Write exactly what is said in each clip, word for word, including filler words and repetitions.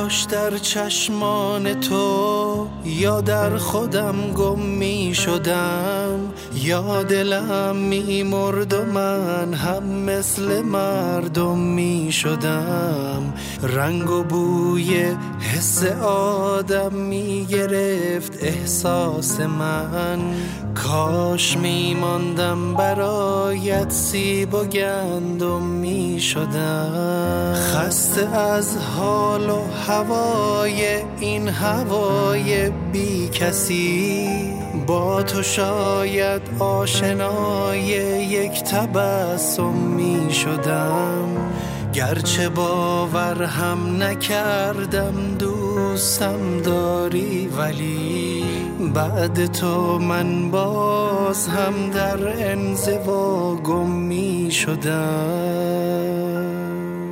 کاش در چشمان تو یا در خودم گم می شدم، یا دلم می مرد و من هم مثل مردم می شدم. رنگ و بوی حس آدم می گرفت احساس من، کاش می ماندم برایت سیب و گندم می شدم. خسته از حال و هوای این هوای بی کسی، با تو شاید آشنای یک تبسم می شدم. گرچه باور هم نکردم دوستم داری، ولی بعد تو من باز هم در انزوا گم می شدم.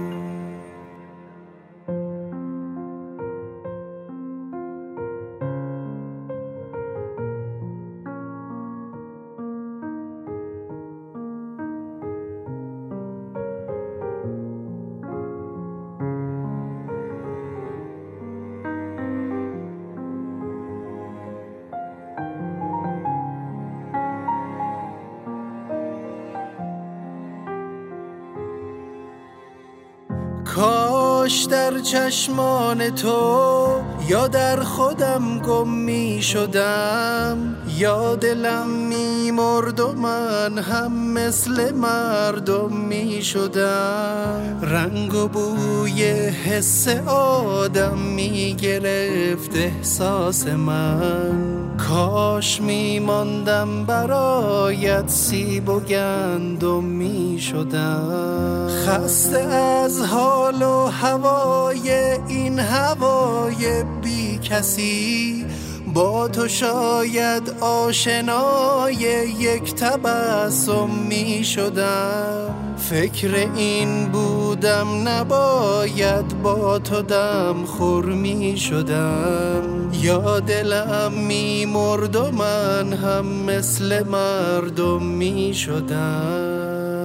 کاش در چشمان تو یا در خودم گم می شدم، یا دلم می مرد و من هم مثل مردم می شدم. رنگ و بوی حس آدم می گرفت احساس من، کاش می ماندم برایت سیب و گندم می شدم. خسته از حال و هوای این هوای بی کسی، با تو شاید آشنای یک تبسم می شدم. فکر این بودم نباید با تو دم خور می شدم، یا دلم می مرد و من هم مثل مردم می شدم.